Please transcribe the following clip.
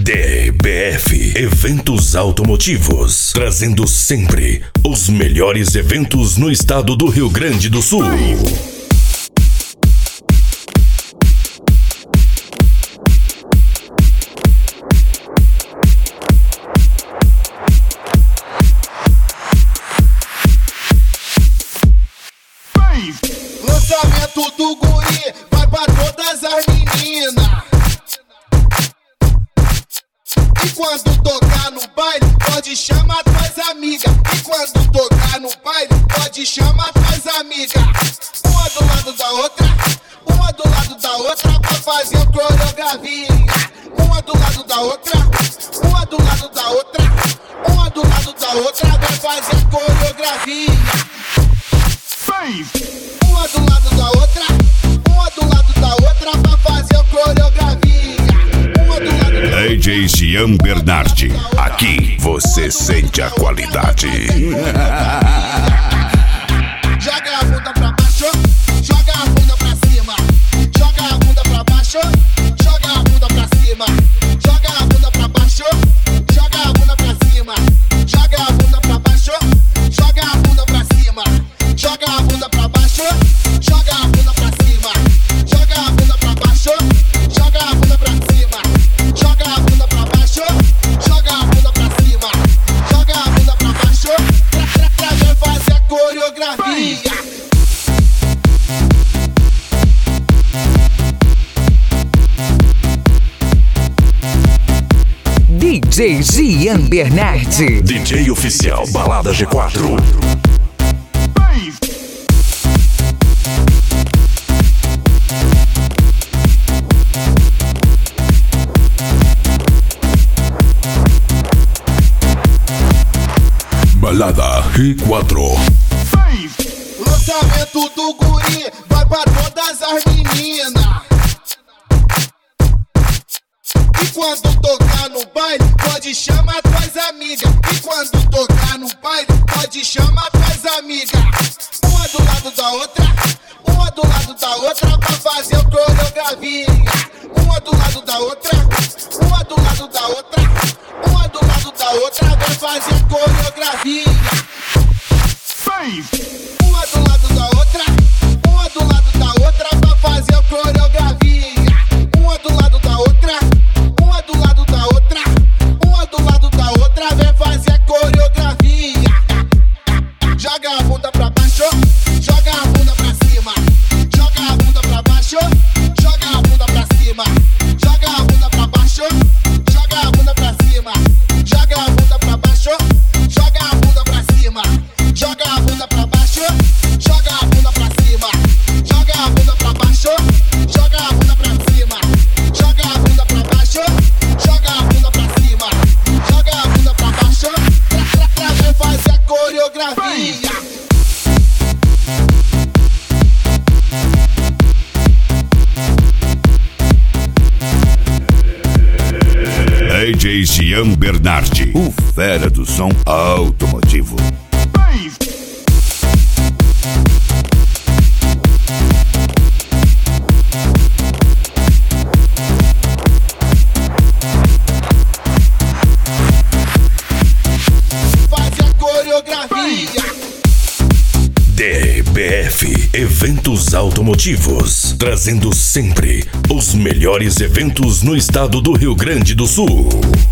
DBF Eventos Automotivos, trazendo sempre os melhores eventos no estado do Rio Grande do Sul. Lançamento do guri vai pra todas as meninas. E quando tocar no baile, pode chamar tuas amigas. E quando tocar no baile, pode chamar tuas amigas. Uma do lado da outra, uma do lado da outra, pra fazer coreografia. Uma do lado da outra, uma do lado da outra, uma do lado da outra, vai fazer coreografia. Uma do lado da outra, uma do lado da outra, pra fazer coreografia. Uma do lado da outra. DJ Jean Bernardi, aqui você sente a qualidade. Joga a bunda pra baixo, joga a bunda pra cima. Joga a bunda pra baixo, joga a bunda pra cima. Joga a bunda pra baixo, joga a bunda pra cima. Joga a bunda pra baixo, joga a bunda pra cima. Joga a bunda pra baixo, joga a bunda pra cima. Joga a bunda pra baixo, joga a bunda pra cima. Joga a bunda pra baixo, joga a bunda pra cima. Joga a bunda pra baixo, pra ver fazer a coreografia. DJ Jean Bernardi, DJ oficial Balada G4. Balada G4. Lançamento do guri vai pra todas as meninas. E quando tocar no baile, pode chamar tuas amigas. E quando tocar no baile, pode chamar tuas amigas. Uma do lado da outra, uma do lado da outra, pra fazer coreografia. Uma do lado da outra, uma do lado da outra, uma do lado da outra, vai fazer coreografia. Uma do lado da outra, uma do lado da outra, pra fazer coreografia. Uma do lado da outra, uma do lado da outra, uma do lado da outra, vem fazer coreografia. Joga a bunda pra baixo, joga a bunda pra cima. Joga a bunda pra baixo, joga a bunda pra cima. Joga a bunda pra baixo, joga a bunda pra cima. Joga a bunda pra baixo, joga a bunda pra cima. Joga a bunda pra baixo, joga a bunda pra cima. Joga a bunda pra baixo, joga a bunda pra cima. Joga a bunda pra baixo, joga a bunda pra cima. Joga a bunda pra baixo, pra ver fazer a coreografia. DJ Jean Bernardi, o fera do som automotivo. Faz a coreografia. DBF Eventos Automotivos, trazendo sempre os melhores eventos no estado do Rio Grande do Sul.